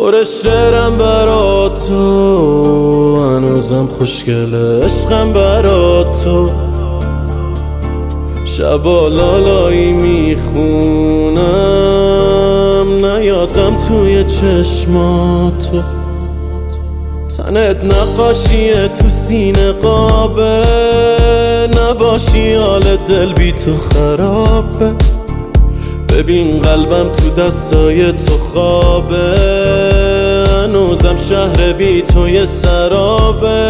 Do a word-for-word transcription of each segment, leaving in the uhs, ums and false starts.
پر شعرم برا تو، هنوزم خوشگله عشقم برا تو. شبا لالایی میخونم، نیاد غم توی چشماتو. تنت نقاشیه تو سینه قابه، نباشی حال دل بی تو خرابه. ببین قلبم تو دستای تو خوابه، هنوزم شهر بی توی سرابه.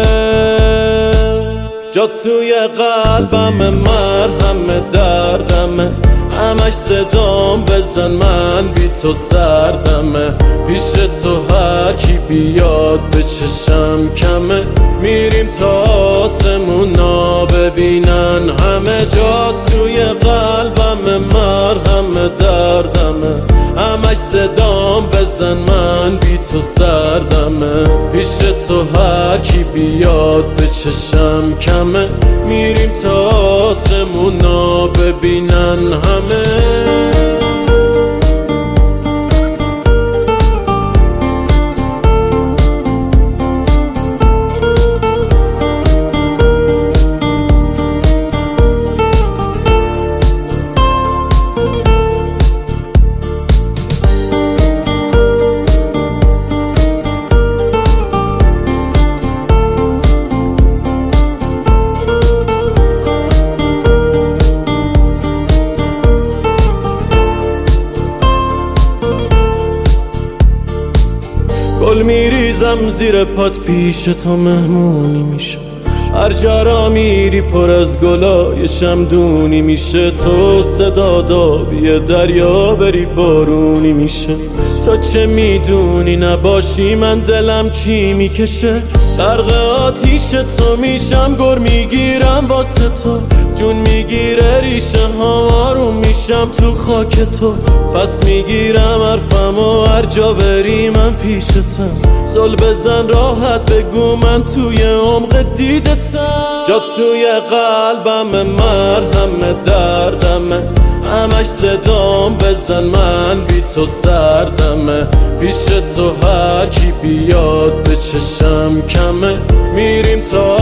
جا توی قلبم مرهم دردمه، همش صدام بزن من بی تو سردمه. پیش تو هر کی بیاد به چشم کمه، میریم تا آسمونا ببینن همه. جا توی قلبم مرهم دردمه، همش صدام بزن من بی تو سردمه. پیش تو هر کی بیاد به چشم کمه، میریم تا آسمونا ببینن همه. گل میریزم زیر پات، پیش تو مهمونی میشه. هر جا را میری پر از گلای شمدونی میشه. تو صدا دابی دریا بری بارونی میشه. تو چه میدونی نباشی من دلم چی میکشه. غرق آتیش تو میشم، گر میگیرم واسه تو. جون میگیره ریشه ها، آروم میشم تو خاک تو. پس میگیرم حرفم و هر جا بری من پیشتم. زل بزن راحت بگو من توی عمق دیدتم. جا توی قلبم مرهم دردمه، همش صدام بزن من بی تو سردمه. پیش تو هر کی بیاد به چشم کمه، میریم تا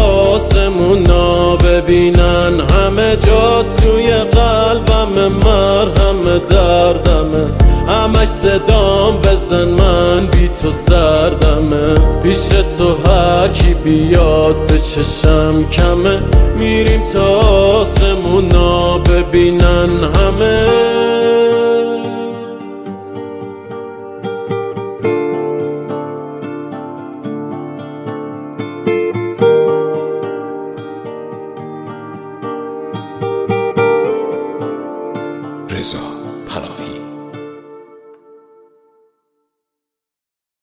آسمونا ببینن همه. جا توی قلبم مرهم دردمه، همش صدام بزن من بی تو سردمه. پیش تو هر کی بیاد به چشم کمه، میریم تا آسمونا ببینن همه. رضا